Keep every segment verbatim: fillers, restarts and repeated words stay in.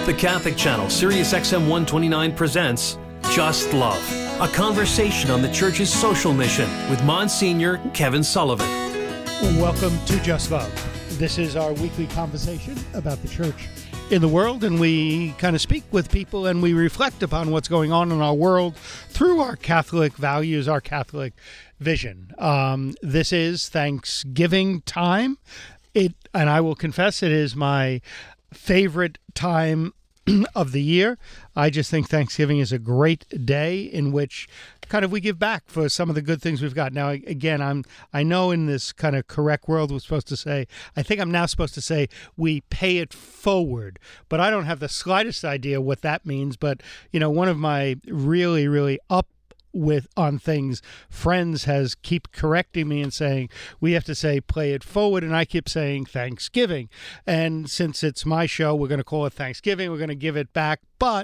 The Catholic Channel, Sirius X M one twenty-nine presents Just Love, a conversation on the Church's social mission with Monsignor Kevin Sullivan. Welcome to Just Love. This is our weekly conversation about the Church in the world, and we kind of speak with people and we reflect upon what's going on in our world through our Catholic values, our Catholic vision. Um, this is Thanksgiving time. It, and I will confess, it is my favorite time of the year. I just think Thanksgiving is a great day in which kind of we give back for some of the good things we've got. Now, again, I'm I know in this kind of correct world we're supposed to say, I think I'm now supposed to say we pay it forward, but I don't have the slightest idea what that means. But, you know, one of my really, really up with on things friends has keep correcting me and saying we have to say play it forward, and I keep saying Thanksgiving, and since it's my show we're going to call it Thanksgiving. We're going to give it back. But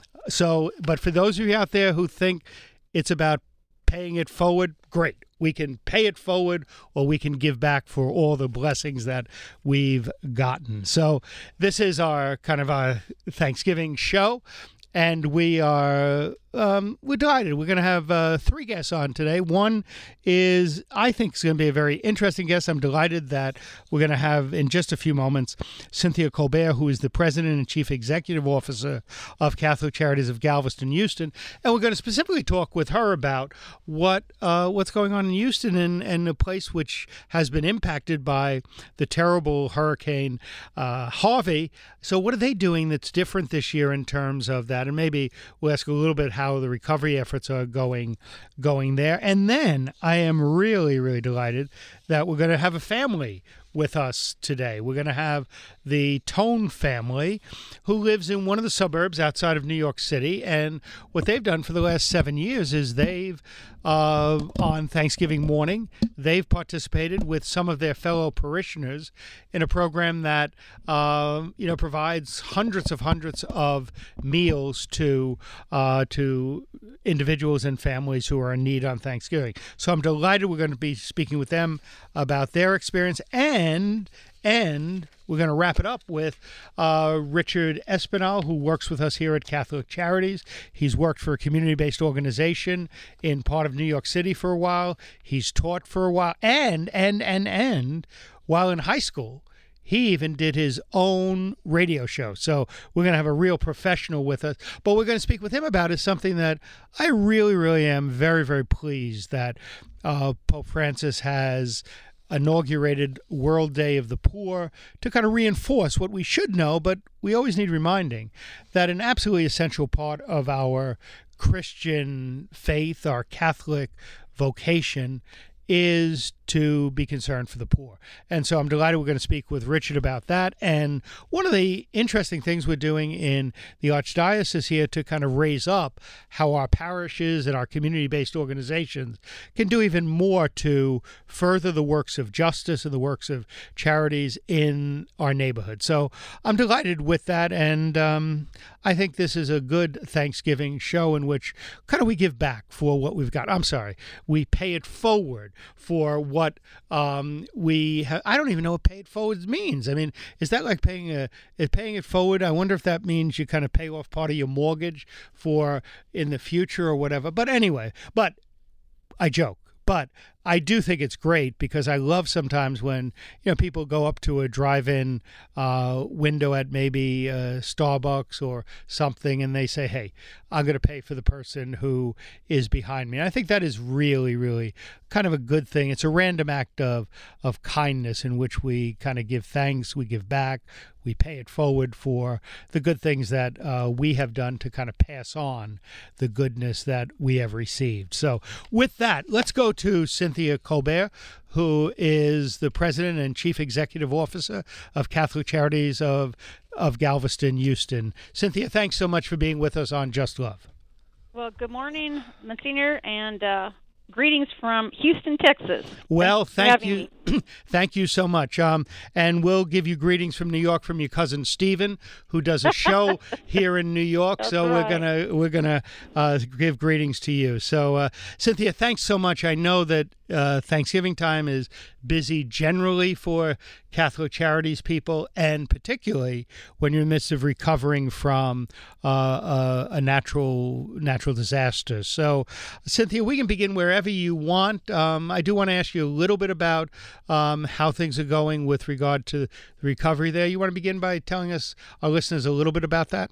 so but for those of you out there who think it's about paying it forward, great, we can pay it forward or we can give back for all the blessings that we've gotten. So this is our kind of our Thanksgiving show, and we are um, we're delighted. We're going to have uh, three guests on today. One is, I think, is going to be a very interesting guest. I'm delighted that we're going to have, in just a few moments, Cynthia Colbert, who is the President and Chief Executive Officer of Catholic Charities of Galveston, Houston. And we're going to specifically talk with her about what uh, what's going on in Houston and, and a place which has been impacted by the terrible Hurricane uh, Harvey. So what are they doing that's different this year in terms of that? And maybe we'll ask a little bit how the recovery efforts are going going there. And then I am really, really delighted that we're going to have a family with us today. We're going to have the Tone family, who lives in one of the suburbs outside of New York City. And what they've done for the last seven years is they've, uh, on Thanksgiving morning, they've participated with some of their fellow parishioners in a program that, uh, you know, provides hundreds of hundreds of meals to uh, to individuals and families who are in need on Thanksgiving. So I'm delighted we're going to be speaking with them about their experience, and and we're going to wrap it up with uh, Richard Espinal, who works with us here at Catholic Charities. He's worked for a community-based organization in part of New York City for a while. He's taught for a while, and and and and while in high school, he even did his own radio show. So we're going to have a real professional with us. But we're going to speak with him about is something that I really, really am very, very pleased that uh, Pope Francis has inaugurated World Day of the Poor to kind of reinforce what we should know, but we always need reminding that an absolutely essential part of our Christian faith, our Catholic vocation, is to be concerned for the poor. And so I'm delighted we're going to speak with Richard about that. And one of the interesting things we're doing in the Archdiocese here to kind of raise up how our parishes and our community-based organizations can do even more to further the works of justice and the works of charities in our neighborhood. So I'm delighted with that. And um, I think this is a good Thanksgiving show in which kind of we give back for what we've got. I'm sorry, we pay it forward for what um, we ha- I don't even know what pay it forward means. I mean, is that like paying a is paying it forward? I wonder if that means you kind of pay off part of your mortgage for in the future or whatever. But anyway, but I joke. But I do think it's great because I love sometimes when, you know, people go up to a drive-in uh, window at maybe uh, Starbucks or something and they say, hey, I'm going to pay for the person who is behind me. And I think that is really, really kind of a good thing. It's a random act of, of kindness in which we kind of give thanks, we give back, we pay it forward for the good things that uh, we have done to kind of pass on the goodness that we have received. So with that, let's go to Cynthia Colbert, who is the President and Chief Executive Officer of Catholic Charities of, of Galveston, Houston. Cynthia, thanks so much for being with us on Just Love. Well, good morning, Monsignor, and uh, greetings from Houston, Texas. Well, thank you. Me. Thank you so much. Um, and we'll give you greetings from New York from your cousin Stephen, who does a show here in New York. That's so right. we're gonna we're gonna uh, give greetings to you. So uh, Cynthia, thanks so much. I know that uh, Thanksgiving time is busy generally for Catholic Charities people, and particularly when you're in the midst of recovering from uh, a, a natural natural disaster. So, Cynthia, we can begin wherever you want. Um, I do want to ask you a little bit about um, how things are going with regard to the recovery there. You want to begin by telling us, our listeners, a little bit about that?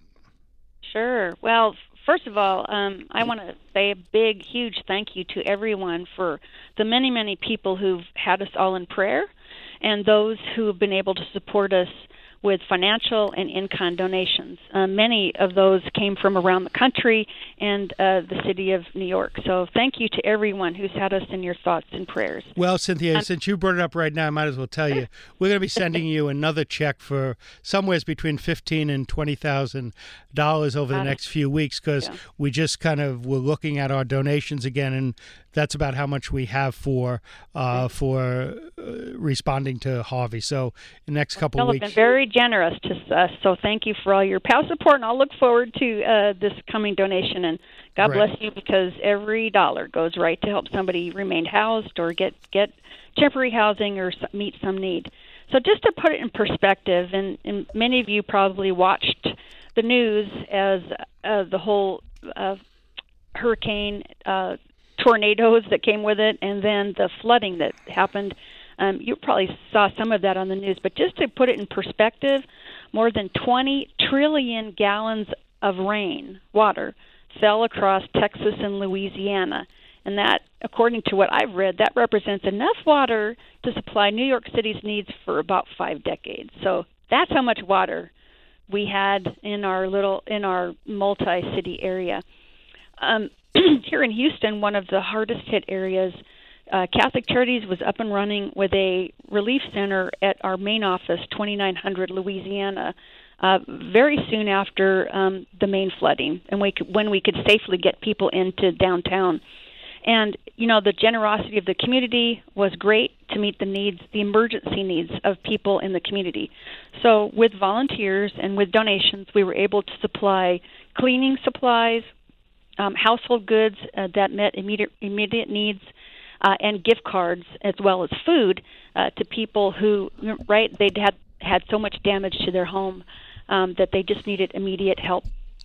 Sure. Well, first of all, um, I want to say a big, huge thank you to everyone for the many, many people who've had us all in prayer, and those who have been able to support us with financial and in-kind donations. Uh, many of those came from around the country and uh, the city of New York. So thank you to everyone who's had us in your thoughts and prayers. Well, Cynthia, Um, since you brought it up right now, I might as well tell you, we're going to be sending you another check for somewhere between fifteen thousand dollars and twenty thousand dollars over the Got it. next few weeks, because Yeah. we just kind of were looking at our donations again, and that's about how much we have for uh, for uh, responding to Harvey. So the next couple Y'all of have weeks. been very generous to us, so thank you for all your past support, and I'll look forward to uh, this coming donation. And God Great. bless you, because every dollar goes right to help somebody remain housed or get get temporary housing or s- meet some need. So just to put it in perspective, and, and many of you probably watched the news as uh, the whole uh, hurricane, uh, tornadoes that came with it, and then the flooding that happened. Um, you probably saw some of that on the news, but just to put it in perspective, more than twenty trillion gallons of rain, water, fell across Texas and Louisiana. And that, according to what I've read, that represents enough water to supply New York City's needs for about five decades. So that's how much water we had in our little, in our multi-city area. Um, here in Houston, one of the hardest hit areas, Uh, Catholic Charities was up and running with a relief center at our main office, twenty-nine hundred Louisiana, uh, very soon after um, the main flooding, and we could, when we could safely get people into downtown. And, you know, the generosity of the community was great to meet the needs, the emergency needs of people in the community. So with volunteers and with donations, we were able to supply cleaning supplies, um, household goods uh, that met immediate, immediate needs, Uh, and gift cards, as well as food, uh, to people who, right, they'd had, had so much damage to their home um, that they just needed immediate help.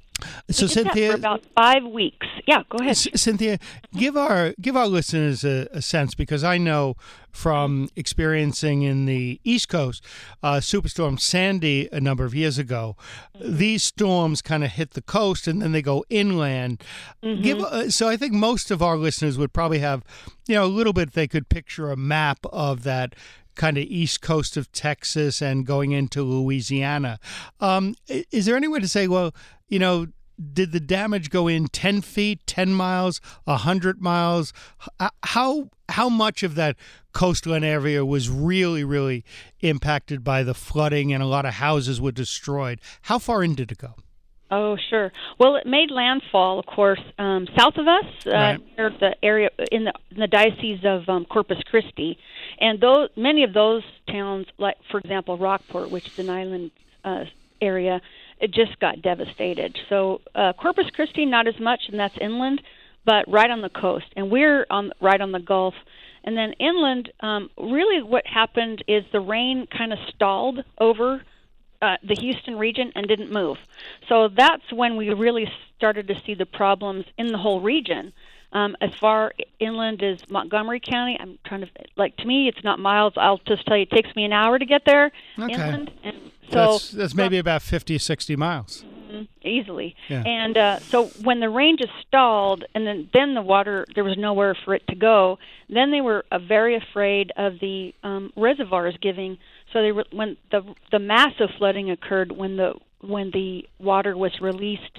So, we did that Cynthia, for about five weeks. Yeah, go ahead. C- Cynthia, give our give our listeners a, a sense, because I know from experiencing in the East Coast, uh, Superstorm Sandy a number of years ago, these storms kind of hit the coast and then they go inland. Mm-hmm. Give uh, so I think most of our listeners would probably have, you know, a little bit. They could picture a map of that kind of east coast of Texas and going into Louisiana. Um, i- is there any way to say, well, you know, did the damage go in ten feet, ten miles, one hundred miles? H- How how much of that coastline area was really, really impacted by the flooding, and a lot of houses were destroyed? How far in did it go? Oh, sure. Well, it made landfall, of course, um, south of us, uh, Right. near the area in the, in the diocese of um, Corpus Christi, and those many of those towns, like for example Rockport, which is an island uh, area, it just got devastated. So uh, Corpus Christi, not as much, and that's inland, but right on the coast, and we're on right on the Gulf. And then inland, um, really, what happened is the rain kind of stalled over Uh, the Houston region and didn't move. So that's when we really started to see the problems in the whole region. Um, as far inland as Montgomery County, I'm trying to, like, to me, it's not miles. I'll just tell you, it takes me an hour to get there Okay. inland. And so That's, that's maybe about fifty, sixty miles. Mhm, easily. Yeah. And uh, so when the rain just stalled, and then, then the water, there was nowhere for it to go, then they were uh, very afraid of the um, reservoirs giving. So they were, when the the massive flooding occurred when the when the water was released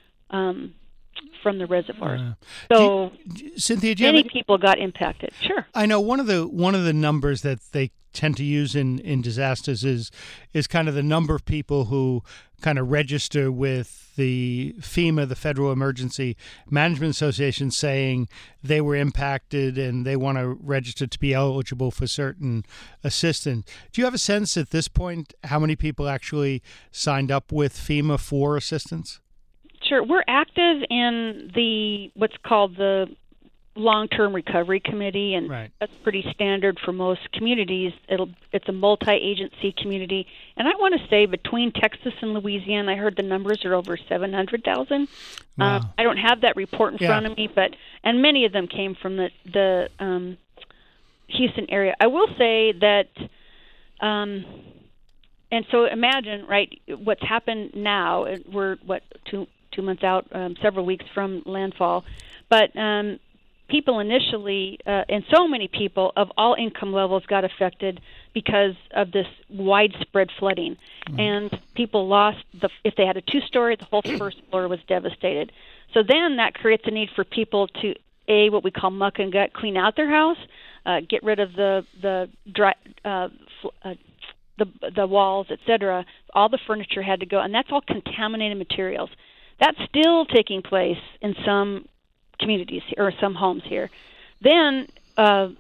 um, from the reservoirs. Uh, so Cynthia, do you have many any- people got impacted. Sure. I know one of the one of the numbers that they tend to use in, in disasters is is kind of the number of people who kind of register with the FEMA, the Federal Emergency Management Association, saying they were impacted and they want to register to be eligible for certain assistance. Do you have a sense at this point how many people actually signed up with FEMA for assistance? Sure. We're active in the what's called the Long-Term Recovery Committee, and right. that's pretty standard for most communities. It'll it's a multi-agency community, and I want to say between Texas and Louisiana, I heard the numbers are over seven hundred thousand. Wow. Uh, I don't have that report in yeah. front of me, but and many of them came from the the um, Houston area. I will say that, um, and so imagine right what's happened now. We're what two two months out, um, several weeks from landfall, but. Um, People initially, uh, and so many people of all income levels got affected because of this widespread flooding. Mm-hmm. And people lost, the if they had a two-story, the whole first floor was devastated. So then that creates a need for people to, A, what we call muck and gut, clean out their house, uh, get rid of the, the, dry, uh, uh, the, the walls, et cetera. All the furniture had to go, and that's all contaminated materials. That's still taking place in some communities or some homes here. Then uh,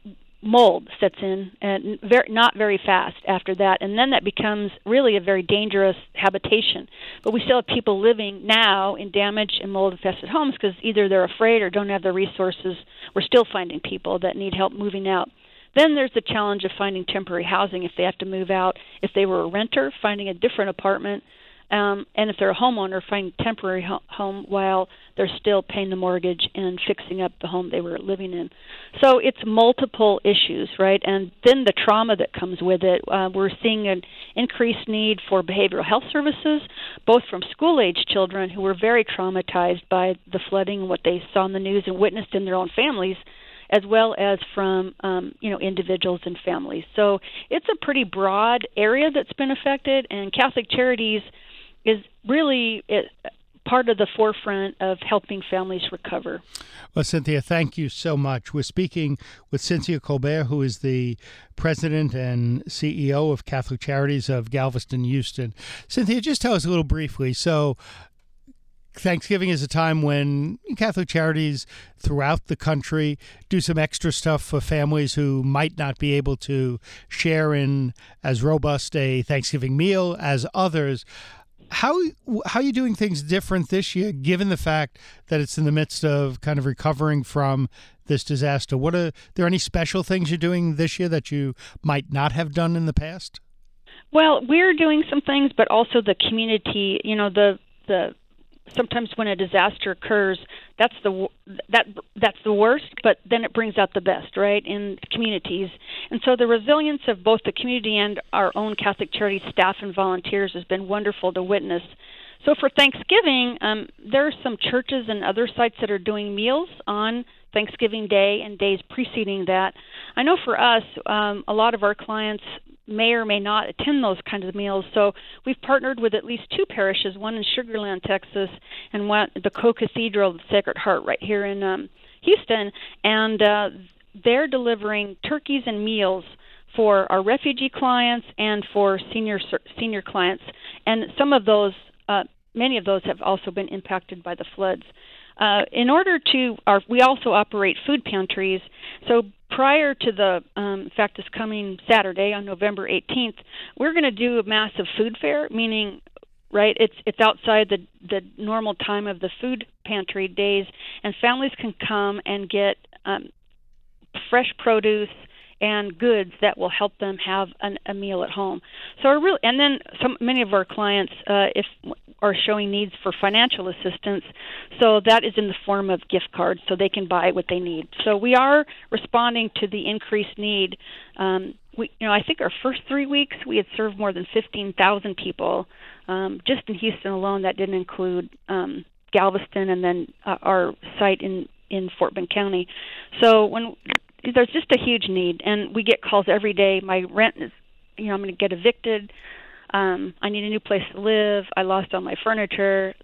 mold sets in, and very, not very fast after that, and then that becomes really a very dangerous habitation. But we still have people living now in damaged and mold-infested homes because either they're afraid or don't have the resources. We're still finding people that need help moving out. Then there's the challenge of finding temporary housing if they have to move out. If they were a renter, finding a different apartment. Um, and if they're a homeowner, finding a temporary ho- home while they're still paying the mortgage and fixing up the home they were living in. So it's multiple issues, right? And then the trauma that comes with it. Uh, we're seeing an increased need for behavioral health services, both from school-age children who were very traumatized by the flooding and what they saw in the news and witnessed in their own families, as well as from um, you know individuals and families. So it's a pretty broad area that's been affected, and Catholic Charities is really it, part of the forefront of helping families recover. Well, Cynthia, thank you so much. We're speaking with Cynthia Colbert, who is the president and C E O of Catholic Charities of Galveston, Houston. Cynthia, just tell us a little briefly. So Thanksgiving is a time when Catholic Charities throughout the country do some extra stuff for families who might not be able to share in as robust a Thanksgiving meal as others. How how are you doing things different this year, given the fact that it's in the midst of kind of recovering from this disaster? What are there any special things you're doing this year that you might not have done in the past? Well, we're doing some things, but also the community. You know, the the sometimes when a disaster occurs, that's the that that's the worst, but then it brings out the best, right, in communities. And so the resilience of both the community and our own Catholic Charities staff and volunteers has been wonderful to witness. So for Thanksgiving, um, there are some churches and other sites that are doing meals on Thanksgiving Day and days preceding that. I know for us, um, a lot of our clients may or may not attend those kinds of meals. So we've partnered with at least two parishes, one in Sugar Land, Texas, and one the Co-Cathedral of the Sacred Heart right here in um, Houston. And uh, they're delivering turkeys and meals for our refugee clients and for senior senior clients. And some of those, uh, many of those have also been impacted by the floods. Uh, in order to, our, we also operate food pantries. So prior to the, um, in fact, this coming Saturday on November eighteenth, we're going to do a massive food fair, meaning, right, it's it's outside the, the normal time of the food pantry days, and families can come and get um, fresh produce and goods that will help them have an, a meal at home. So, we're really, and then some many of our clients, uh, if are showing needs for financial assistance, so that is in the form of gift cards, so they can buy what they need. So we are responding to the increased need. Um, we, you know, I think our first three weeks we had served more than fifteen thousand people, um, just in Houston alone. That didn't include um, Galveston and then uh, our site in in Fort Bend County. So when there's just a huge need, and we get calls every day. My rent is, you know, I'm going to get evicted. Um, I need a new place to live. I lost all my furniture.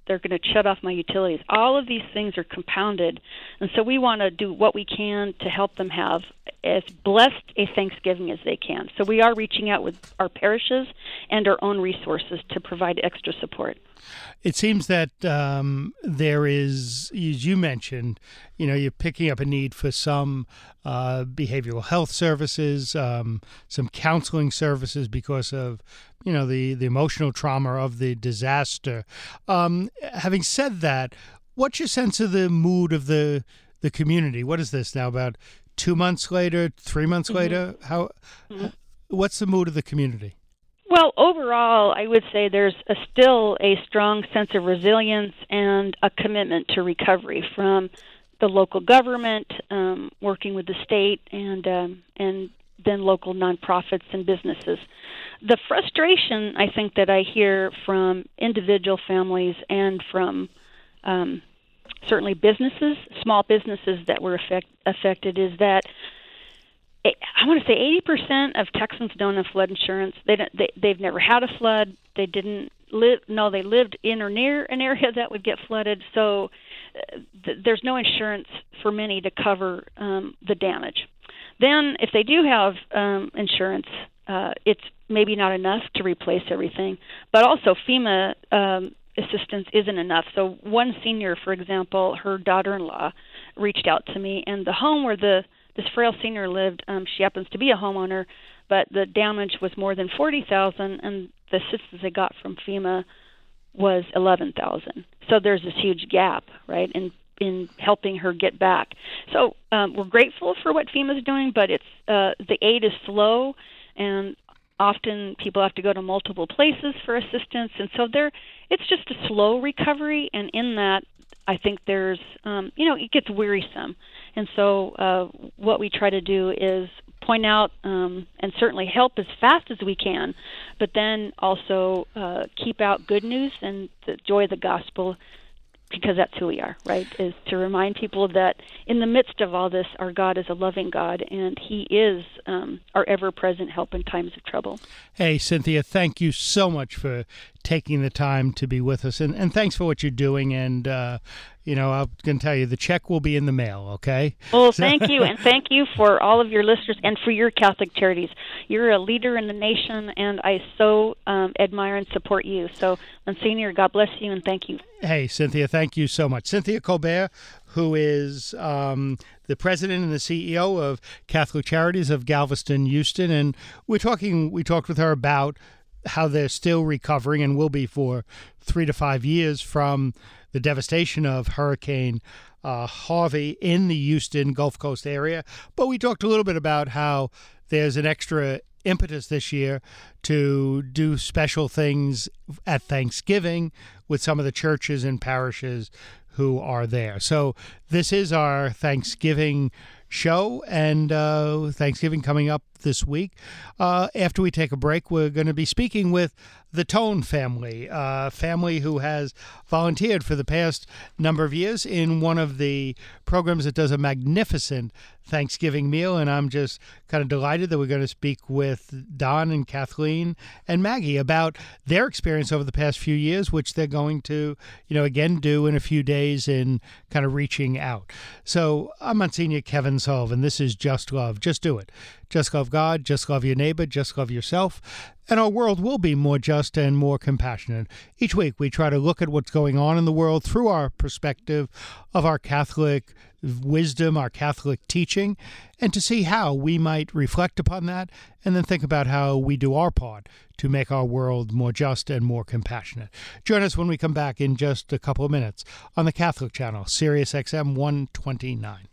they're going to shut off my utilities. All of these things are compounded, and so we want to do what we can to help them have as blessed a Thanksgiving as they can. So we are reaching out with our parishes and our own resources to provide extra support. It seems that um, there is, as you mentioned, you know, you're picking up a need for some uh, behavioral health services, um, some counseling services because of, you know, the, the emotional trauma of the disaster. Um, having said that, what's your sense of the mood of the the community? What is this now, about two months later, three months mm-hmm. later? How? Mm-hmm. What's the mood of the community? Well, overall, I would say there's a, still a strong sense of resilience and a commitment to recovery from the local government, um, working with the state, and um, and then local nonprofits and businesses. The frustration, I think, that I hear from individual families and from um, certainly businesses, small businesses that were affect, affected, is that I want to say eighty percent of Texans don't have flood insurance. They don't, they, they've never had a flood. They didn't live. No, they lived in or near an area that would get flooded. So uh, th- there's no insurance for many to cover um, the damage. Then, if they do have um, insurance, uh, it's maybe not enough to replace everything. But also, FEMA um, assistance isn't enough. So one senior, for example, her daughter-in-law reached out to me, and the home where the this frail senior lived, um, she happens to be a homeowner, but the damage was more than forty thousand dollars, and the assistance they got from FEMA was eleven thousand dollars. So there's this huge gap, right, in in helping her get back. So um, we're grateful for what FEMA's doing, but it's uh, the aid is slow, and often people have to go to multiple places for assistance, and so there, it's just a slow recovery, and in that, I think there's, um, you know, it gets wearisome. And so uh, what we try to do is point out um, and certainly help as fast as we can, but then also uh, keep out good news and the joy of the gospel, because that's who we are, right, is to remind people that in the midst of all this, our God is a loving God, and he is um, our ever-present help in times of trouble. Hey, Cynthia, thank you so much for taking the time to be with us, and, and thanks for what you're doing, and, uh, you know, I'm going to tell you, the check will be in the mail, okay? Well, thank you, and thank you for all of your listeners and for your Catholic Charities. You're a leader in the nation, and I so um, admire and support you. So, Monsignor, God bless you, and thank you. Hey, Cynthia, thank you so much. Cynthia Colbert, who is um, the president and the C E O of Catholic Charities of Galveston, Houston, and we're talking. We talked with her about how they're still recovering and will be for three to five years from the devastation of Hurricane uh, Harvey in the Houston Gulf Coast area. But we talked a little bit about how there's an extra impetus this year to do special things at Thanksgiving with some of the churches and parishes who are there. So this is our Thanksgiving show, and uh, Thanksgiving coming up this week. Uh, after we take a break, we're going to be speaking with the Tone family, a family who has volunteered for the past number of years in one of the programs that does a magnificent Thanksgiving meal, and I'm just kind of delighted that we're going to speak with Don and Kathleen and Maggie about their experience over the past few years, which they're going to, you know, again do in a few days in kind of reaching out. So I'm Monsignor Kevin Sullivan. This is Just Love. Just do it. Just love God, just love your neighbor, just love yourself, and our world will be more just and more compassionate. Each week we try to look at what's going on in the world through our perspective of our Catholic wisdom, our Catholic teaching, and to see how we might reflect upon that and then think about how we do our part to make our world more just and more compassionate. Join us when we come back in just a couple of minutes on the Catholic Channel, Sirius X M one twenty-nine.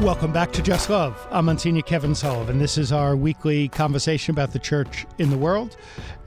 Welcome back to Just Love. I'm Monsignor Kevin Sullivan. This is our weekly conversation about the church in the world.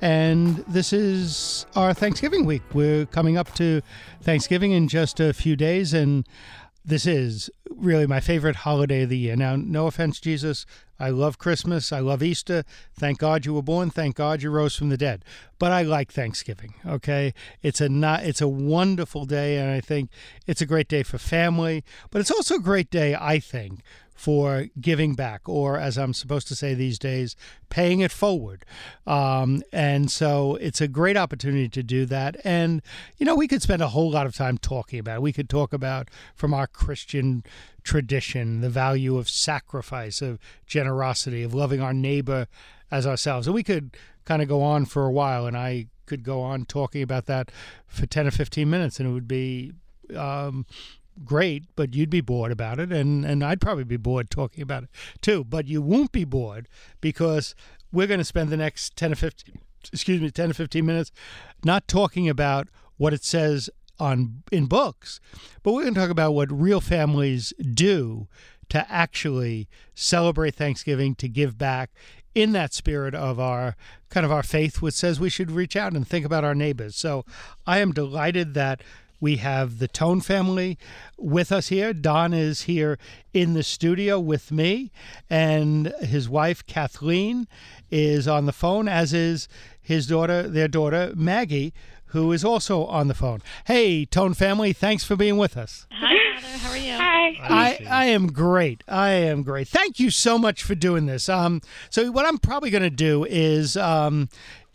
And this is our Thanksgiving week. We're coming up to Thanksgiving in just a few days, and this is really my favorite holiday of the year. Now, no offense, Jesus, I love Christmas. I love Easter. Thank God you were born. Thank God you rose from the dead. But I like Thanksgiving, okay? It's a not, it's a wonderful day, and I think it's a great day for family. But it's also a great day, I think, for giving back, or as I'm supposed to say these days, paying it forward. Um, and so it's a great opportunity to do that. And, you know, we could spend a whole lot of time talking about it. We could talk about, from our Christian tradition, the value of sacrifice, of generosity, of loving our neighbor as ourselves. And we could kind of go on for a while, and I could go on talking about that for ten or fifteen minutes, and it would be um, great, but you'd be bored about it, and, and I'd probably be bored talking about it too. But you won't be bored, because we're going to spend the next ten or fifteen, excuse me, ten or fifteen minutes not talking about what it says on in books, but we're going to talk about what real families do to actually celebrate Thanksgiving, to give back in that spirit of our kind of our faith, which says we should reach out and think about our neighbors. So I am delighted that we have the Tone family with us here. Don is here in the studio with me, and his wife, Kathleen, is on the phone, as is his daughter, their daughter, Maggie, who is also on the phone. Hey, Tone family, thanks for being with us. Hi, Heather. How are you? Hi. I, I am great. I am great. Thank you so much for doing this. Um, so what I'm probably going to do is um,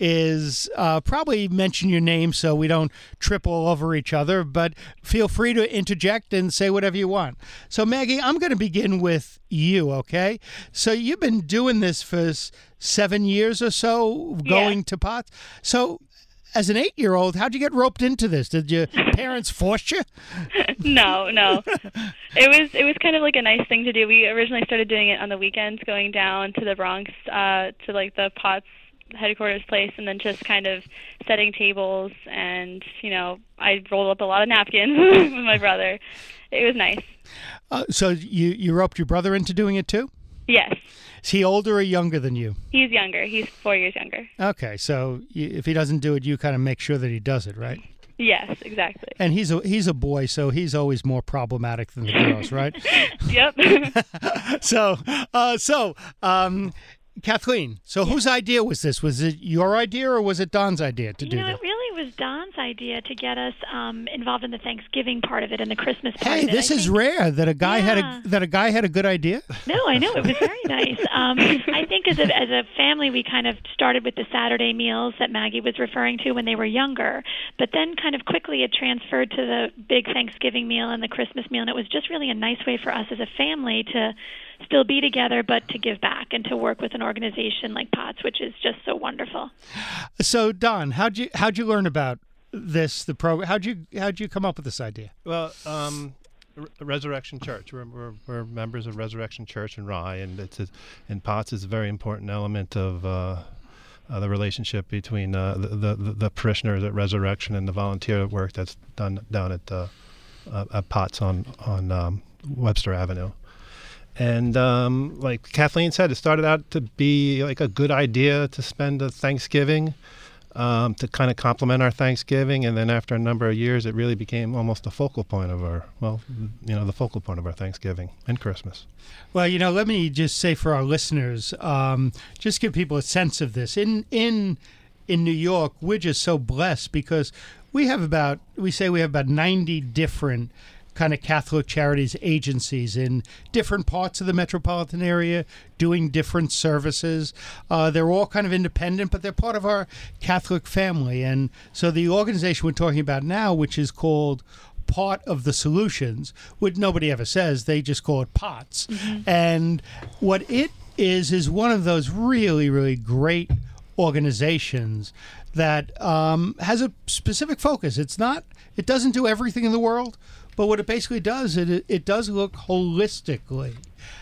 is uh, probably mention your name so we don't trip all over each other, but feel free to interject and say whatever you want. So, Maggie, I'm going to begin with you, okay? So you've been doing this for s- seven years or so, going Yeah. to Pots. So as an eight-year-old, how'd you get roped into this? Did your parents force you? No, no. It was it was kind of like a nice thing to do. We originally started doing it on the weekends, going down to the Bronx, uh, to like the Potts headquarters place, and then just kind of setting tables. And you know, I rolled up a lot of napkins with my brother. It was nice. Uh, so you you roped your brother into doing it too? Yes, Is he older or younger than you? he's younger. He's four years younger. Okay, so y- if he doesn't do it, you kind of make sure that he does it, right? Yes, exactly. And he's a he's a boy, so he's always more problematic than the girls, right? Yep. so, uh, so um, Kathleen, so whose idea was this? Was it your idea or was it Don's idea to You do know, this? it really was Don's idea to get us um, involved in the Thanksgiving part of it and the Christmas part Hey, of it. this I is think- rare that a guy had Yeah. a that a guy had a good idea. No, I know. It was very nice. Um, I think as a, as a family, we kind of started with the Saturday meals that Maggie was referring to when they were younger, but then kind of quickly it transferred to the big Thanksgiving meal and the Christmas meal, and it was just really a nice way for us as a family to still be together, but to give back and to work with an organization like Potts, which is just so wonderful. So, Don, how'd you how'd you learn about this? The program? How'd you how'd you come up with this idea? Well, um, Re- Resurrection Church. We're, we're we're members of Resurrection Church in Rye, and it's a, and Potts is a very important element of uh, uh, the relationship between uh, the, the the parishioners at Resurrection and the volunteer work that's done down at uh, uh, at Potts on on um, Webster Avenue. And um, like Kathleen said, it started out to be like a good idea to spend a Thanksgiving. Um, to kind of complement our Thanksgiving, and then after a number of years, it really became almost the focal point of our, well, you know, the focal point of our Thanksgiving and Christmas. Well, you know, let me just say for our listeners, um, just give people a sense of this. In in in New York, we're just so blessed because we have about we say we have about ninety different kind of Catholic charities agencies in different parts of the metropolitan area doing different services. Uh, they're all kind of independent, but they're part of our Catholic family. And so the organization we're talking about now, which is called Part of the Solutions, which nobody ever says, they just call it POTS. Mm-hmm. And what it is, is one of those really, really great organizations that um, has a specific focus. It's not, it doesn't do everything in the world, but what it basically does, it it does look holistically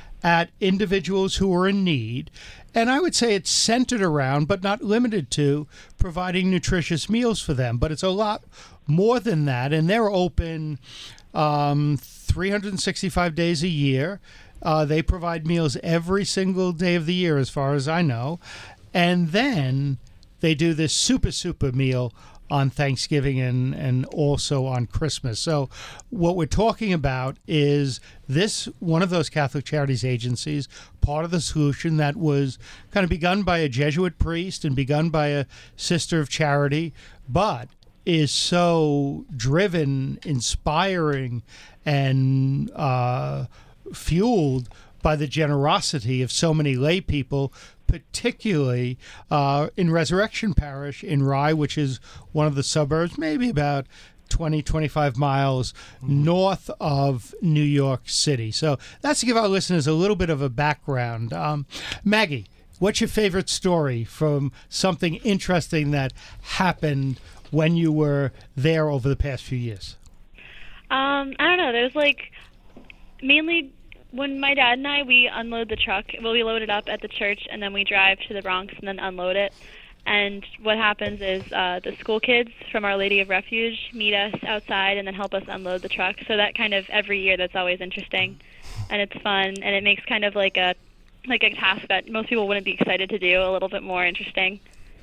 at individuals who are in need. And I would say it's centered around, but not limited to, providing nutritious meals for them. But it's a lot more than that. And they're open um, three hundred sixty-five days a year. Uh, they provide meals every single day of the year, as far as I know. And then they do this super, super meal on Thanksgiving and, and also on Christmas. So what we're talking about is this, one of those Catholic Charities agencies, part of the solution that was kind of begun by a Jesuit priest and begun by a sister of charity, but is so driven, inspiring, and uh, fueled by the generosity of so many lay people, particularly uh, in Resurrection Parish in Rye, which is one of the suburbs, maybe about twenty, twenty-five miles north of New York City. So that's to give our listeners a little bit of a background. Um, Maggie, what's your favorite story from something interesting that happened when you were there over the past few years? Um, I don't know. There's like mainly when my dad and I, we unload the truck. Well, we load it up at the church, and then we drive to the Bronx and then unload it. And what happens is uh, the school kids from Our Lady of Refuge meet us outside and then help us unload the truck. So that kind of every year, that's always interesting, and it's fun, and it makes kind of like a like a task that most people wouldn't be excited to do a little bit more interesting.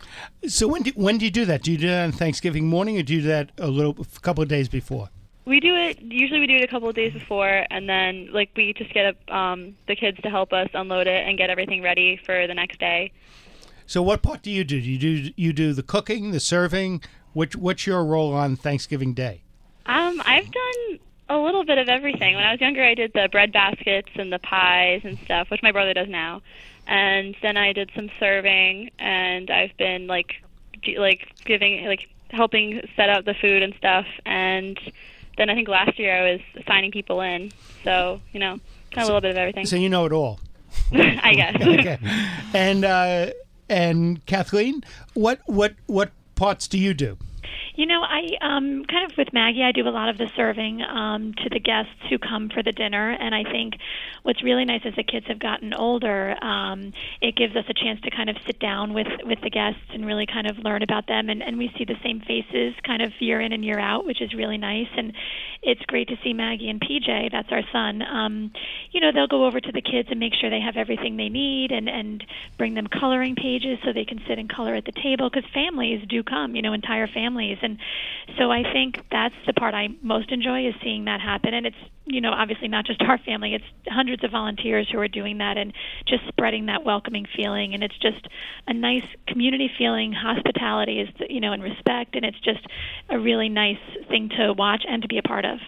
So when do, when do you do that? Do you do that on Thanksgiving morning, or do you do that a little a couple of days before? We do it, usually we do it a couple of days before, and then like we just get um, the kids to help us unload it and get everything ready for the next day. So what part do you do? Do you do you do the cooking, the serving? Which what's your role on Thanksgiving Day? Um, I've done a little bit of everything. When I was younger, I did the bread baskets and the pies and stuff, which my brother does now. And then I did some serving, and I've been like g- like giving like helping set out the food and stuff. And then I think last year I was signing people in. So, you know, kind of a little bit of everything. So you know it all. I guess. Okay. And uh, and Kathleen, what what what parts do you do? You know, I um, kind of with Maggie, I do a lot of the serving um, to the guests who come for the dinner. And I think what's really nice as the kids have gotten older, um, it gives us a chance to kind of sit down with, with the guests and really kind of learn about them. And, and we see the same faces kind of year in and year out, which is really nice. And it's great to see Maggie and P J, that's our son, um, you know, they'll go over to the kids and make sure they have everything they need and, and bring them coloring pages so they can sit and color at the table, because families do come, you know, entire families. And so I think that's the part I most enjoy, is seeing that happen. And it's, you know, obviously not just our family. It's hundreds of volunteers who are doing that and just spreading that welcoming feeling. And it's just a nice community feeling. Hospitality is, you know, and respect. And it's just a really nice thing to watch and to be a part of.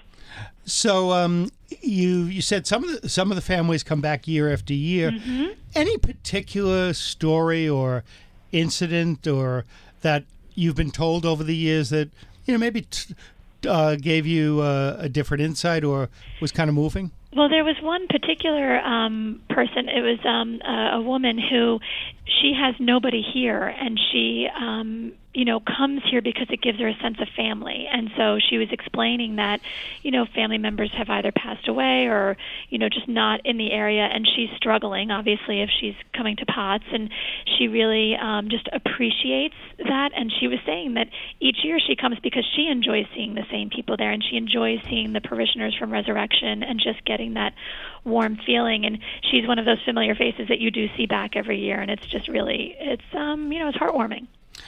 So um, you you said some of the some of the families come back year after year. Mm-hmm. Any particular story or incident or that you've been told over the years that, you know, maybe t- uh, gave you uh, a different insight or was kind of moving? Well, there was one particular um, person. It was um, a, a woman who, she has nobody here, and she, um, you know, comes here because it gives her a sense of family. And so she was explaining that, you know, family members have either passed away or, you know, just not in the area, and she's struggling, obviously, if she's coming to Potts, and she really um, just appreciates that. And she was saying that each year she comes because she enjoys seeing the same people there, and she enjoys seeing the parishioners from Resurrection and just getting that warm feeling. And she's one of those familiar faces that you do see back every year, and it's just really, it's, um, you know, it's heartwarming.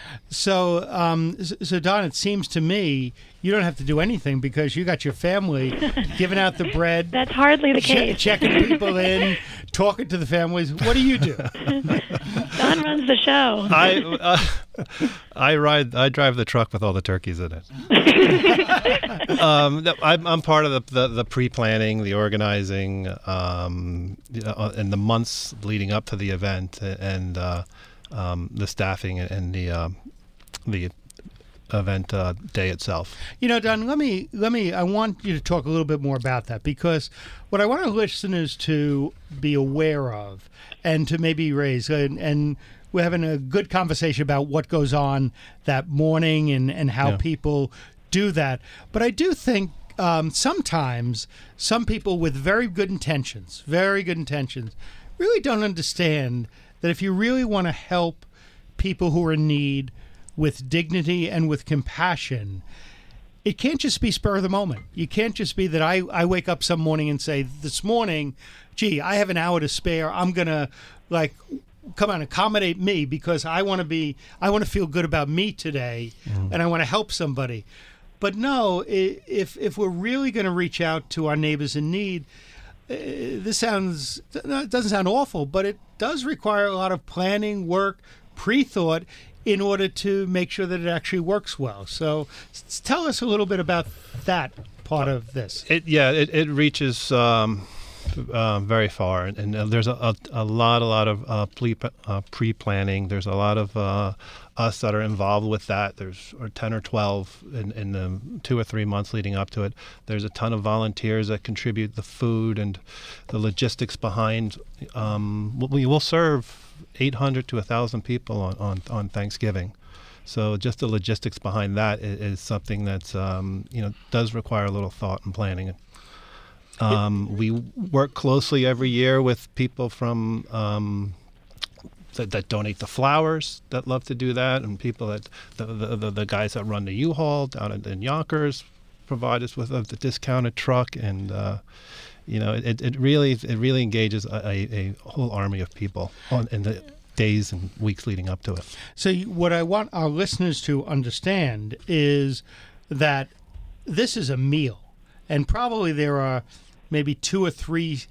So, um, so Don, it seems to me you don't have to do anything because you got your family giving out the bread. That's hardly the case. Che- checking people in, talking to the families. What do you do? Don runs the show. I uh, I ride. I drive the truck with all the turkeys in it. um, I'm, I'm part of the, the, the pre-planning, the organizing, um, and the months leading up to the event, and uh, um, the staffing and the uh, the event uh, day itself. You know, Don, let me let me. I want you to talk a little bit more about that, because what I want our listeners to be aware of and to maybe raise, and, and we're having a good conversation about what goes on that morning and, and how yeah. people do that. But I do think um, sometimes some people with very good intentions, very good intentions, really don't understand that if you really want to help people who are in need with dignity and with compassion, it can't just be spur of the moment. You can't just be that I, I wake up some morning and say, this morning, gee, I have an hour to spare. I'm going to, like, come on, accommodate me because I want to be, I want to feel good about me today, mm. and I want to help somebody. But no, if if we're really going to reach out to our neighbors in need, uh, this sounds, it doesn't sound awful, but it does require a lot of planning, work, pre-thought, in order to make sure that it actually works well. So s- tell us a little bit about that part of this. It, yeah, it, it reaches um, uh, very far, and, and uh, there's a, a, a lot, a lot of uh, pre, uh, pre-planning. There's a lot of uh, us that are involved with that. There's or ten or twelve in, in the two or three months leading up to it. There's a ton of volunteers that contribute the food and the logistics behind. Um, we will serve eight hundred to one thousand people on, on, on Thanksgiving. So just the logistics behind that is, is something that's, um, you know, does require a little thought and planning. Um, we work closely every year with people from um, that, that donate the flowers that love to do that, and people that, the, the, the, the guys that run the U-Haul down in, in Yonkers provide us with a, the discounted truck, and uh, you know, it, it really it really engages a, a, a whole army of people on, in the days and weeks leading up to it. So you- what I want our listeners to understand is that this is a meal, and probably there are maybe two or three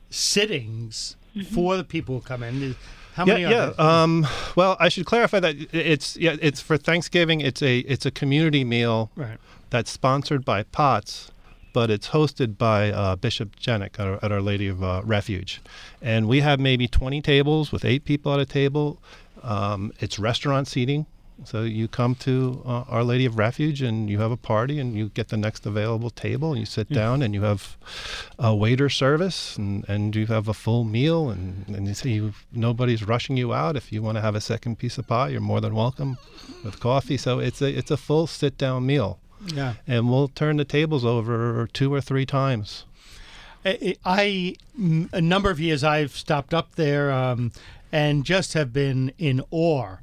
sittings for the people who come in. How many yeah, are yeah. there? Um, well, I should clarify that it's yeah, it's for Thanksgiving. It's a it's a community meal Right. that's sponsored by Potts, but it's hosted by uh, Bishop Jenick at our, at Our Lady of uh, Refuge, and we have maybe twenty tables with eight people at a table. Um, it's restaurant seating. So you come to uh, Our Lady of Refuge and you have a party and you get the next available table and you sit down and you have a waiter service and, and you have a full meal and, and you see you, nobody's rushing you out. If you want to have a second piece of pie, you're more than welcome with coffee. So it's a it's a full sit down meal. Yeah. And we'll turn the tables over two or three times. I, I a number of years I've stopped up there um, and just have been in awe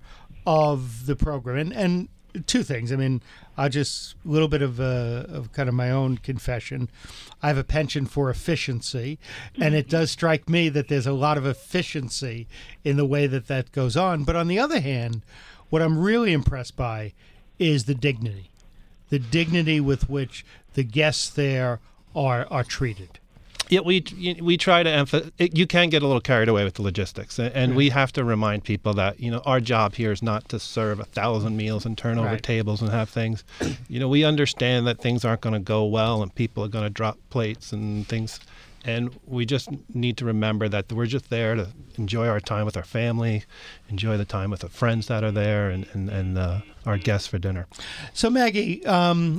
of the program. And, and two things. I mean, I just a little bit of uh, of kind of my own confession. I have a penchant for efficiency, and it does strike me that there's a lot of efficiency in the way that that goes on. But on the other hand, what I'm really impressed by is the dignity, the dignity with which the guests there are are treated. Yeah, we we try to emphasize. You can get a little carried away with the logistics, and, and Right. we have to remind people that you know our job here is not to serve a thousand meals and turn over Right. tables and have things. You know, we understand that things aren't going to go well, and people are going to drop plates and things, and we just need to remember that we're just there to enjoy our time with our family, enjoy the time with the friends that are there, and and, and uh, our guests for dinner. So Maggie, um,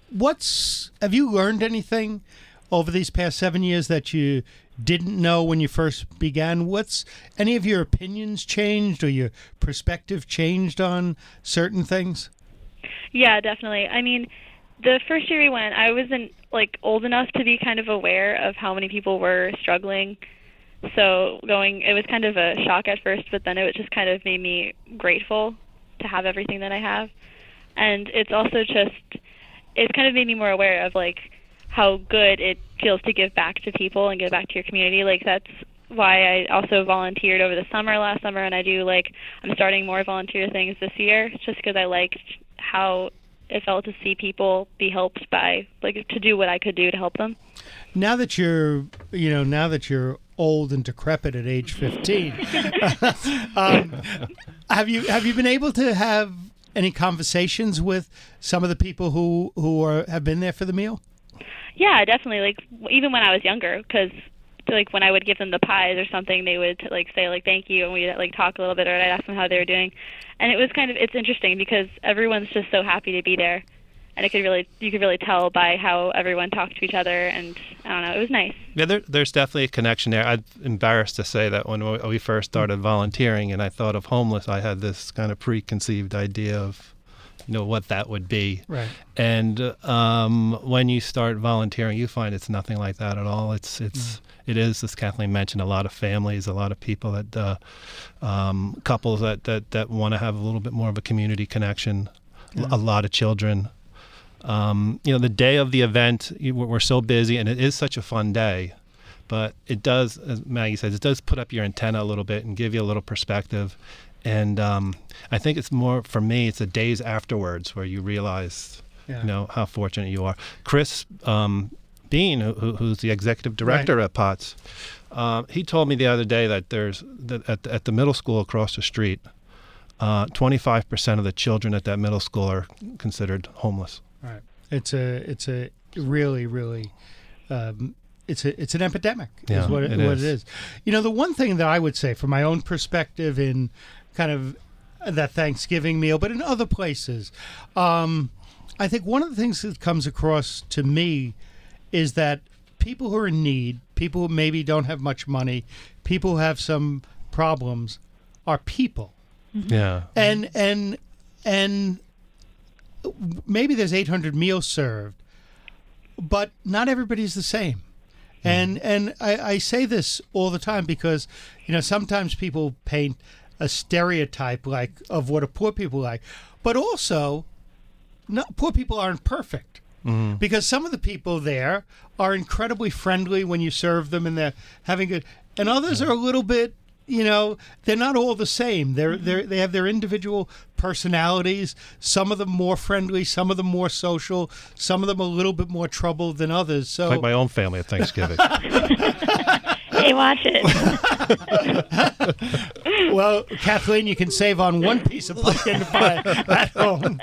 what's have you learned anything over these past seven years that you didn't know when you first began? What's any of your opinions changed or your perspective changed on certain things? Yeah, definitely. I mean, the first year we went, I wasn't like old enough to be kind of aware of how many people were struggling. So going, it was kind of a shock at first, but then it just kind of made me grateful to have everything that I have. And it's also just, it's kind of made me more aware of like how good it feels to give back to people and give back to your community. Like that's why I also volunteered over the summer last summer, and I do like I'm starting more volunteer things this year just because I liked how it felt to see people be helped by like to do what I could do to help them. Now that you're, you know, now that you're old and decrepit at age fifteen, um, have you have you been able to have any conversations with some of the people who who are have been there for the meal? Yeah, definitely. Like even when I was younger, because like when I would give them the pies or something, they would like say like thank you, and we'd like talk a little bit, or I'd ask them how they were doing, and it was kind of it's interesting because everyone's just so happy to be there, and it could really you could really tell by how everyone talked to each other, and I don't know, it was nice. Yeah, there, there's definitely a connection there. I'm embarrassed to say that when we we first started volunteering and I thought of homeless, I had this kind of preconceived idea of, you know, what that would be. Right. And um, when you start volunteering, you find it's nothing like that at all. It's it's mm. it is, as Kathleen mentioned, a lot of families, a lot of people that uh, um, couples that that that want to have a little bit more of a community connection, yeah. a lot of children. Um, you know, the day of the event, you- we're so busy, and it is such a fun day. But it does, as Maggie says, it does put up your antenna a little bit and give you a little perspective. And um, I think it's more, for me, it's the days afterwards where you realize, Yeah. you know, how fortunate you are. Chris um, Bean, who, who's the executive director Right. at Potts, uh, he told me the other day that there's that at, at the middle school across the street, uh, twenty-five percent of the children at that middle school are considered homeless. Right. It's a it's a really really um, it's a it's an epidemic. Yeah, is what it, it what is. it is. You know, the one thing that I would say from my own perspective in kind of that Thanksgiving meal, but in other places, um, I think one of the things that comes across to me is that people who are in need, people who maybe don't have much money, people who have some problems, are people. Yeah. And and and maybe there's eight hundred meals served, but not everybody's the same. And and I, I say this all the time because, you know, sometimes people paint a stereotype like of what a poor people like, but also, no, poor people aren't perfect. Mhm. Because some of the people there are incredibly friendly when you serve them and they're having good, and others are a little bit, you know, they're not all the same. They're they they have their individual personalities. Some of them more friendly, some of them more social, some of them a little bit more troubled than others. So Like my own family at Thanksgiving. Hey, watch it. well, Kathleen, you can save on one piece of pumpkin pie at home.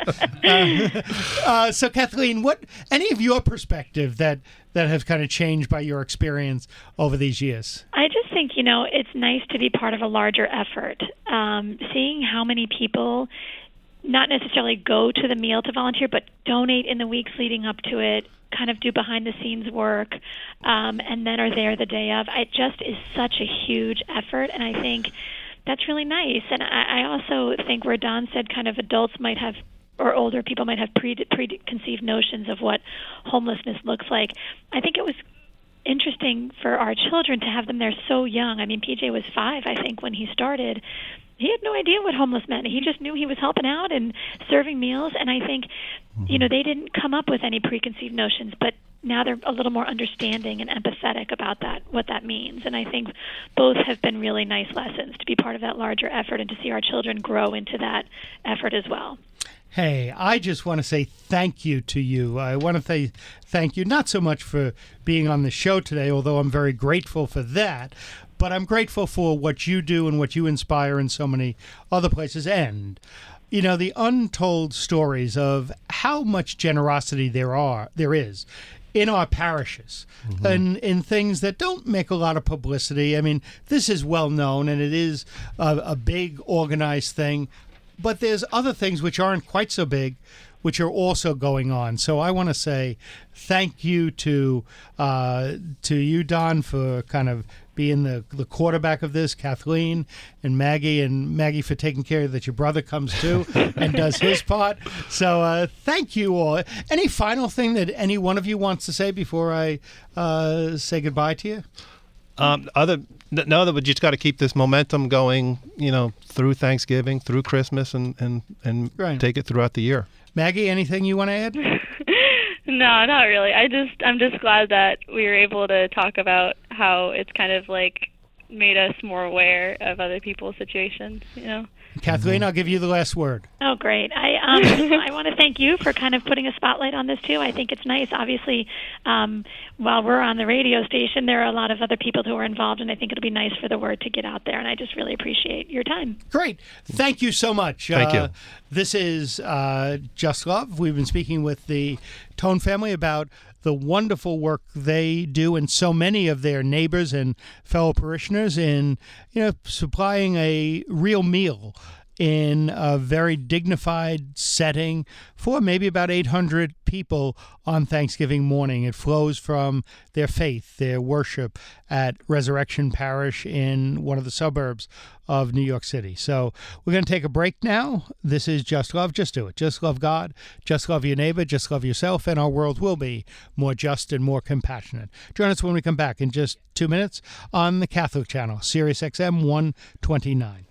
Uh, uh, so, Kathleen, what any of your perspective that that have kind of changed by your experience over these years? I just think, you know, it's nice to be part of a larger effort. Um, seeing how many people not necessarily go to the meal to volunteer, but donate in the weeks leading up to it, kind of do behind-the-scenes work, um, and then are there the day of. It just is such a huge effort, and I think that's really nice. And I, I also think where Don said kind of adults might have, or older people might have pre- preconceived notions of what homelessness looks like, I think it was interesting for our children to have them there so young. I mean, P J was five, I think, when he started. He had no idea what homeless meant. He just knew he was helping out and serving meals. And I think, you know, they didn't come up with any preconceived notions, but now they're a little more understanding and empathetic about that, what that means. And I think both have been really nice lessons to be part of that larger effort and to see our children grow into that effort as well. Hey, I just want to say thank you to you. I want to say thank you, not so much for being on the show today, although I'm very grateful for that, but I'm grateful for what you do and what you inspire in so many other places. And, you know, the untold stories of how much generosity there are, there is in our parishes, mm-hmm. and in things that don't make a lot of publicity. I mean, this is well known and it is a, a big organized thing. But there's other things which aren't quite so big, which are also going on. So I want to say thank you to uh, to you, Don, for kind of being the, the quarterback of this, Kathleen and Maggie, and Maggie for taking care that your brother comes too and does his part. So uh, thank you all. Any final thing that any one of you wants to say before I uh, say goodbye to you? Um, other no, that we just got to keep this momentum going, you know, through Thanksgiving, through Christmas, and and and Right. take it throughout the year. Maggie, anything you want to add? No, not really. I just I'm just glad that we were able to talk about how it's kind of like made us more aware of other people's situations, you know. Kathleen, I'll give you the last word. Oh, great. I um, I want to thank you for kind of putting a spotlight on this, too. I think it's nice. Obviously, um, while we're on the radio station, there are a lot of other people who are involved, and I think it'll be nice for the word to get out there, and I just really appreciate your time. Great. Thank you so much. Thank uh, you. This is uh, Just Love. We've been speaking with the Tone family about the wonderful work they do and so many of their neighbors and fellow parishioners in, you know, supplying a real meal in a very dignified setting for maybe about eight hundred people on Thanksgiving morning. It flows from their faith, their worship at Resurrection Parish in one of the suburbs of New York City. So we're going to take a break now. This is Just Love. Just do it. Just love God. Just love your neighbor. Just love yourself. And our world will be more just and more compassionate. Join us when we come back in just two minutes on the Catholic Channel, Sirius X M one twenty-nine.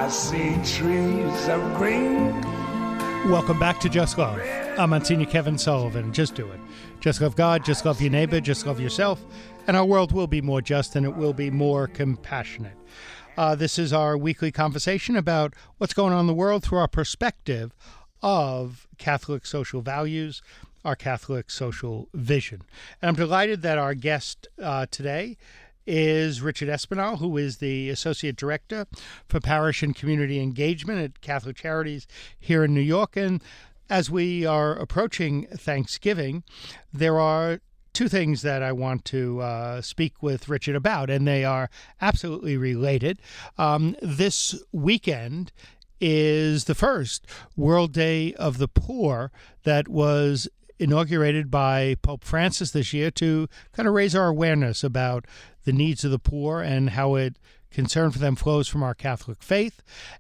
I see trees of green. Welcome back to Just Love. I'm Monsignor Kevin Sullivan. Just do it. Just love God, just love your neighbor, just love yourself, and our world will be more just and it will be more compassionate. Uh, this is our weekly conversation about what's going on in the world through our perspective of Catholic social values, our Catholic social vision. And I'm delighted that our guest uh, today is Richard Espinal, who is the Associate Director for Parish and Community Engagement at Catholic Charities here in New York. And as we are approaching Thanksgiving, there are two things that I want to uh, speak with Richard about, and they are absolutely related. Um, this weekend is the first World Day of the Poor that was inaugurated by Pope Francis this year to kind of raise our awareness about the needs of the poor and how it concern for them flows from our Catholic faith.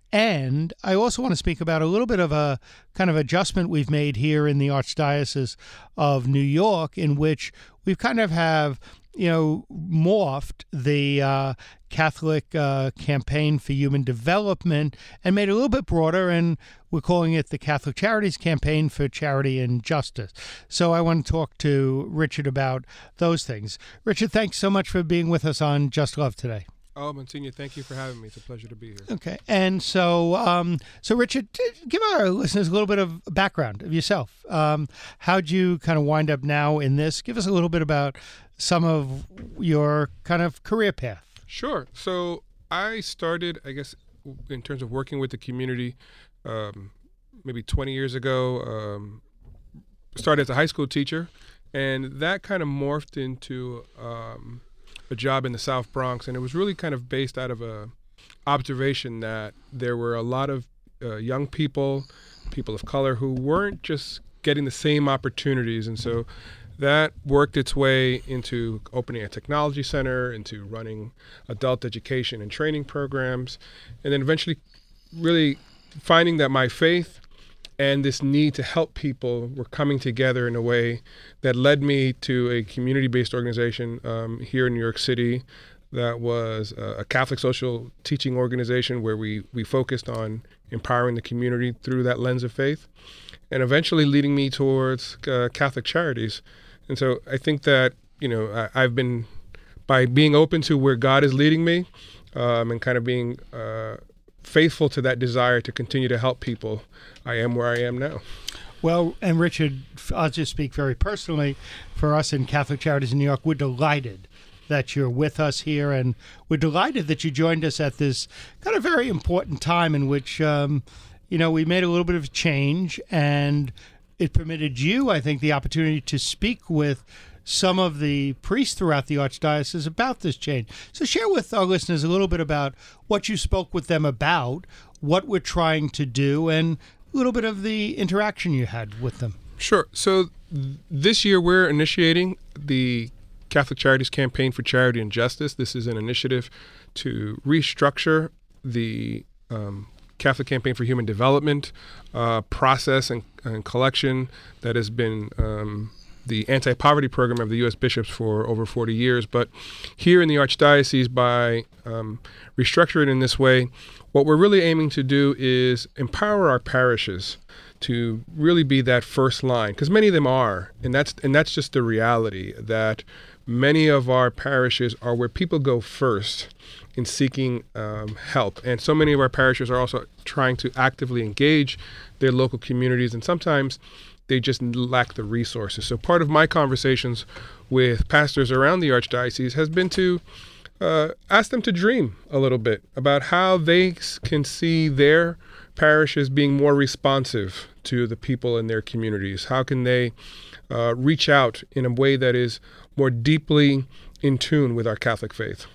And I also want to speak about a little bit of a kind of adjustment we've made here in the Archdiocese of New York, in which we've kind of have, you know, morphed the uh, Catholic uh, Campaign for Human Development and made it a little bit broader, and we're calling it the Catholic Charities Campaign for Charity and Justice. So I want to talk to Richard about those things. Richard, thanks so much for being with us on Just Love today. Oh, Monsignor, thank you for having me. It's a pleasure to be here. Okay. And so, um, so Richard, give our listeners a little bit of background of yourself. Um, how'd you kind of wind up now in this? Give us a little bit about some of your kind of career path. Sure. So I started, I guess, in terms of working with the community, um, maybe twenty years ago. Um, started as a high school teacher, and that kind of morphed into um, a job in the South Bronx, and it was really kind of based out of a observation that there were a lot of uh, young people, people of color, who weren't just getting the same opportunities, and so that worked its way into opening a technology center, into running adult education and training programs, and then eventually really finding that my faith and this need to help people were coming together in a way that led me to a community-based organization um, here in New York City that was a Catholic social teaching organization where we, we focused on empowering the community through that lens of faith, and eventually leading me towards uh, Catholic Charities. And so I think that, you know, I, I've been, by being open to where God is leading me um, and kind of being uh, faithful to that desire to continue to help people, I am where I am now. Well, and Richard, I'll just speak very personally. For us in Catholic Charities in New York, we're delighted that you're with us here, and we're delighted that you joined us at this kind of very important time in which, um, you know, we made a little bit of a change, and it permitted you, I think, the opportunity to speak with some of the priests throughout the Archdiocese about this change. So share with our listeners a little bit about what you spoke with them about, what we're trying to do, and a little bit of the interaction you had with them. Sure. So th- this year we're initiating the Catholic Charities Campaign for Charity and Justice. This is an initiative to restructure the um, Catholic Campaign for Human Development uh, process and, and collection that has been um, the anti-poverty program of the U S bishops for over forty years. But here in the Archdiocese, by um, restructuring it in this way, what we're really aiming to do is empower our parishes to really be that first line, because many of them are, and that's and that's just the reality, that many of our parishes are where people go first in seeking um, help. And so many of our parishes are also trying to actively engage their local communities, and sometimes they just lack the resources. So part of my conversations with pastors around the Archdiocese has been to uh, ask them to dream a little bit about how they can see their parishes being more responsive to the people in their communities. How can they uh, reach out in a way that is more deeply in tune with our Catholic faith?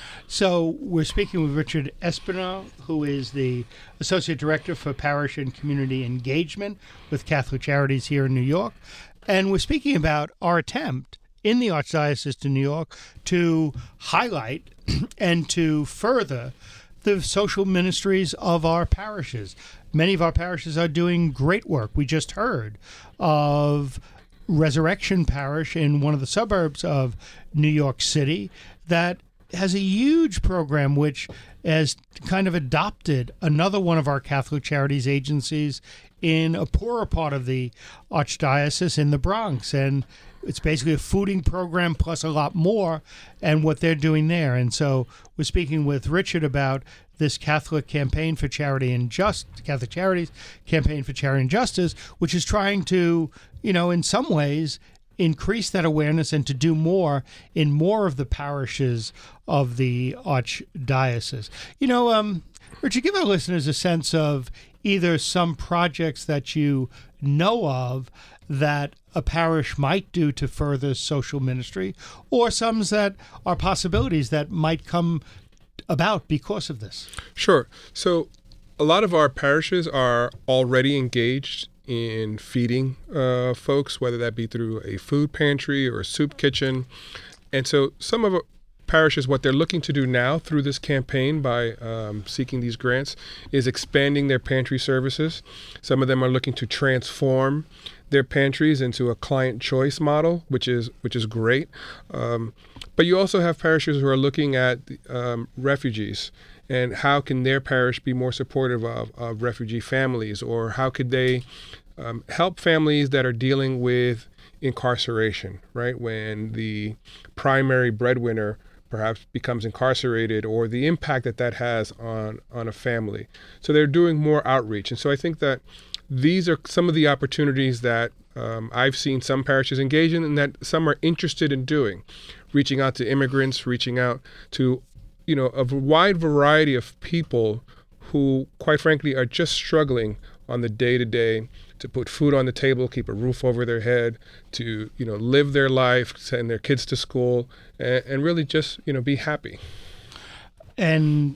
So we're speaking with Richard Espinal, who is the Associate Director for Parish and Community Engagement with Catholic Charities here in New York. And we're speaking about our attempt in the Archdiocese of New York to highlight and to further the social ministries of our parishes. Many of our parishes are doing great work. We just heard of Resurrection Parish in one of the suburbs of New York City that has a huge program which has kind of adopted another one of our Catholic Charities agencies in a poorer part of the Archdiocese in the Bronx. And it's basically a fooding program plus a lot more and what they're doing there. And so we're speaking with Richard about this Catholic Campaign for Charity and Just Catholic Charities Campaign for Charity and Justice, which is trying to, you know, in some ways increase that awareness and to do more in more of the parishes of the Archdiocese. You know, um, Richard, give our listeners a sense of either some projects that you know of that a parish might do to further social ministry, or some that are possibilities that might come about because of this. Sure. So a lot of our parishes are already engaged in feeding uh, folks, whether that be through a food pantry or a soup kitchen. And so some of our parishes, what they're looking to do now through this campaign by um, seeking these grants is expanding their pantry services. Some of them are looking to transform their pantries into a client choice model, which is which is great. Um, but you also have parishes who are looking at um, refugees and how can their parish be more supportive of, of refugee families, or how could they um, help families that are dealing with incarceration, right? When the primary breadwinner perhaps becomes incarcerated, or the impact that that has on, on a family. So they're doing more outreach. And so I think that these are some of the opportunities that um, I've seen some parishes engage in and that some are interested in doing, reaching out to immigrants, reaching out to, you know, a wide variety of people who, quite frankly, are just struggling on the day-to-day to put food on the table, keep a roof over their head, to, you know, live their life, send their kids to school, and, and really just, you know, be happy. And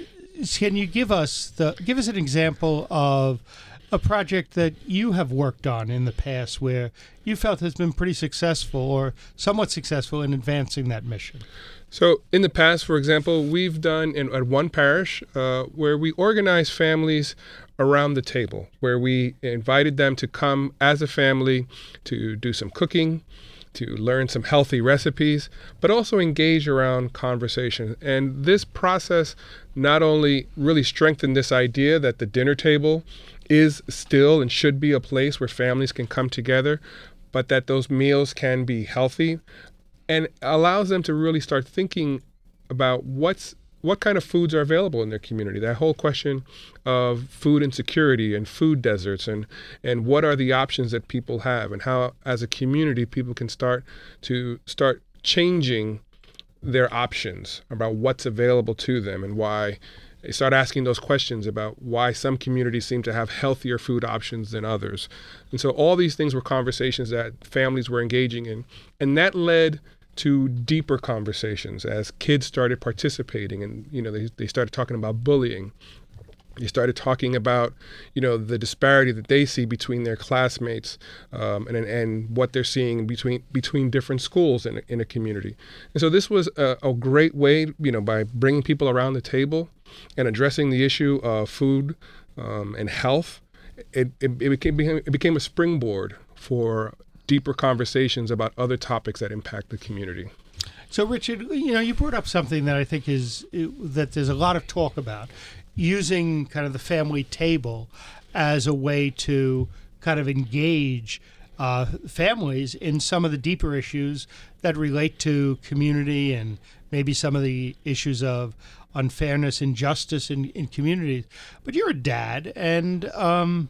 can you give us the give us an example of a project that you have worked on in the past where you felt has been pretty successful or somewhat successful in advancing that mission? So in the past, for example, we've done in, at one parish uh, where we organized families around the table, where we invited them to come as a family to do some cooking, to learn some healthy recipes, but also engage around conversation. And this process not only really strengthened this idea that the dinner table is still and should be a place where families can come together, but that those meals can be healthy, and allows them to really start thinking about what's what kind of foods are available in their community. That whole question of food insecurity and food deserts, and and what are the options that people have, and how as a community people can start to start changing their options about what's available to them, and why they start asking those questions about why some communities seem to have healthier food options than others. And so all these things were conversations that families were engaging in, and that led to deeper conversations as kids started participating, and you know they, they started talking about bullying. They started talking about, you know, the disparity that they see between their classmates, um, and and what they're seeing between between different schools in a, in a community. And so this was a, a great way, you know, by bringing people around the table and addressing the issue of food um, and health. It it, it became it became a springboard for deeper conversations about other topics that impact the community. So, Richard, you know, you brought up something that I think is that there's a lot of talk about, using kind of the family table as a way to kind of engage uh, families in some of the deeper issues that relate to community and maybe some of the issues of unfairness and justice in, in communities. But you're a dad, and um,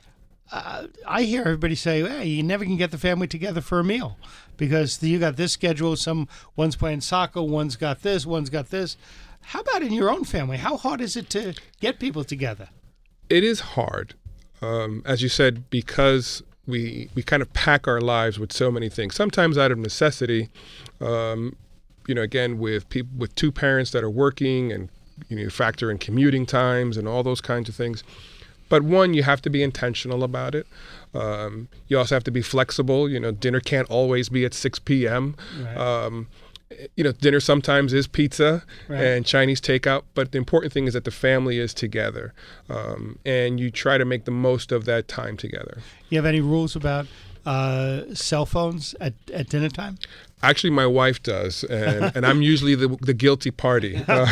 uh, I hear everybody say, hey, you never can get the family together for a meal because you got this schedule. Some one's playing soccer, one's got this, one's got this. How about in your own family? How hard is it to get people together? It is hard, um, as you said, because we we kind of pack our lives with so many things. Sometimes out of necessity, um, you know, again with people with two parents that are working, and you know, factor in commuting times and all those kinds of things. But one, you have to be intentional about it. Um, you also have to be flexible. You know, dinner can't always be at six p.m. Right. Um, you know, dinner sometimes is pizza right. and Chinese takeout, but the important thing is that the family is together, um, and you try to make the most of that time together. You have any rules about uh, cell phones at, at dinner time? Actually, my wife does, and, and I'm usually the the guilty party. Uh,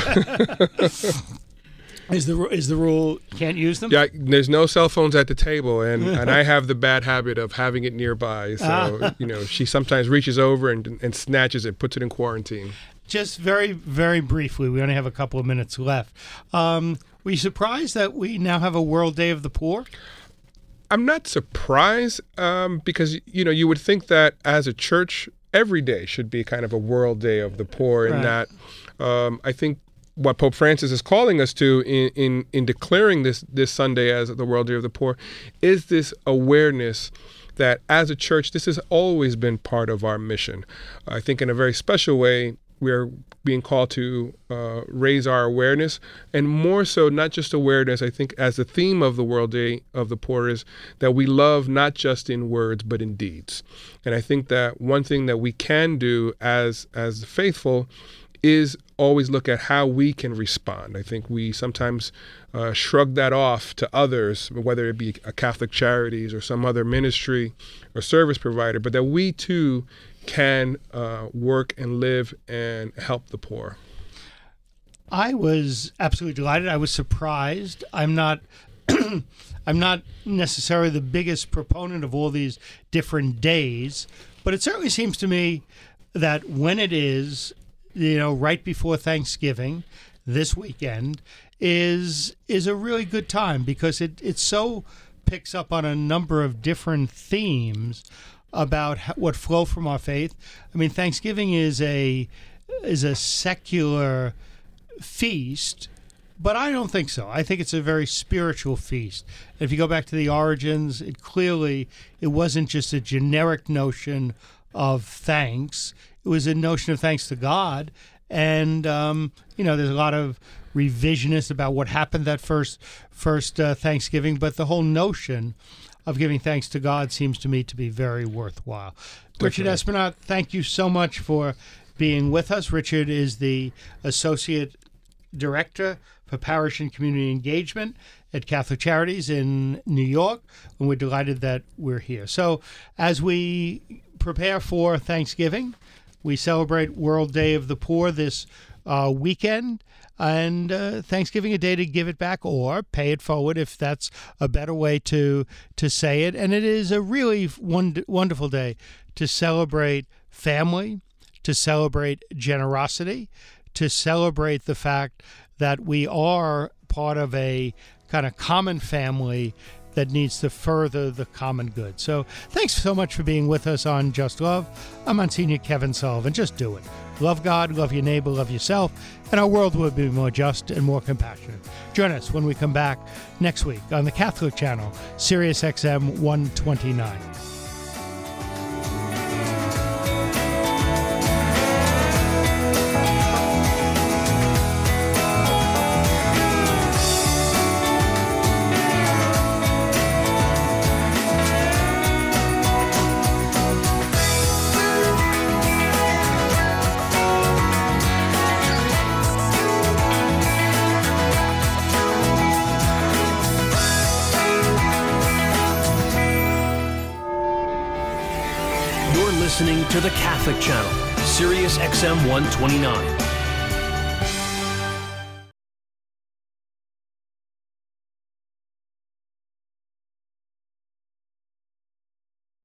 is the is the rule can't use them? Yeah, there's no cell phones at the table, and, and I have the bad habit of having it nearby. So you know, she sometimes reaches over and and snatches it, puts it in quarantine. Just very very briefly, we only have a couple of minutes left. Um, were you surprised that we now have a World Day of the Poor? I'm not surprised um, because you know you would think that as a church, every day should be kind of a World Day of the Poor, and right. that um, I think what Pope Francis is calling us to in, in, in declaring this this Sunday as the World Day of the Poor is this awareness that as a church, this has always been part of our mission. I think in a very special way, we're being called to uh, raise our awareness, and more so, not just awareness. I think as the theme of the World Day of the Poor is that we love not just in words, but in deeds. And I think that one thing that we can do as as the faithful is always look at how we can respond. I think we sometimes uh, shrug that off to others, whether it be a Catholic Charities or some other ministry or service provider, but that we too can uh, work and live and help the poor. I was absolutely delighted. I was surprised. I'm not I'm not necessarily the biggest proponent of all these different days, but it certainly seems to me that when it is, you know, right before Thanksgiving, this weekend, is is a really good time because it, it so picks up on a number of different themes about what flow from our faith. I mean, Thanksgiving is a is a secular feast, but I don't think so. I think it's a very spiritual feast. If you go back to the origins, it clearly it wasn't just a generic notion of thanks. It was a notion of thanks to God. And, um, you know, there's a lot of revisionist about what happened that first first uh, Thanksgiving, but the whole notion of giving thanks to God seems to me to be very worthwhile. Definitely. Richard Espinat, thank you so much for being with us. Richard is the Associate Director for Parish and Community Engagement at Catholic Charities in New York, and we're delighted that we're here. So as we prepare for Thanksgiving, we celebrate World Day of the Poor this uh, weekend, and uh, Thanksgiving a day to give it back or pay it forward if that's a better way to to say it. And it is a really wond- wonderful day to celebrate family, to celebrate generosity, to celebrate the fact that we are part of a kind of common family that needs to further the common good. So thanks so much for being with us on Just Love. I'm Monsignor Kevin Sullivan. Just do it. Love God, love your neighbor, love yourself, and our world will be more just and more compassionate. Join us when we come back next week on the Catholic Channel, Sirius X M one twenty-nine. Listening to the Catholic Channel, Sirius X M one twenty-nine.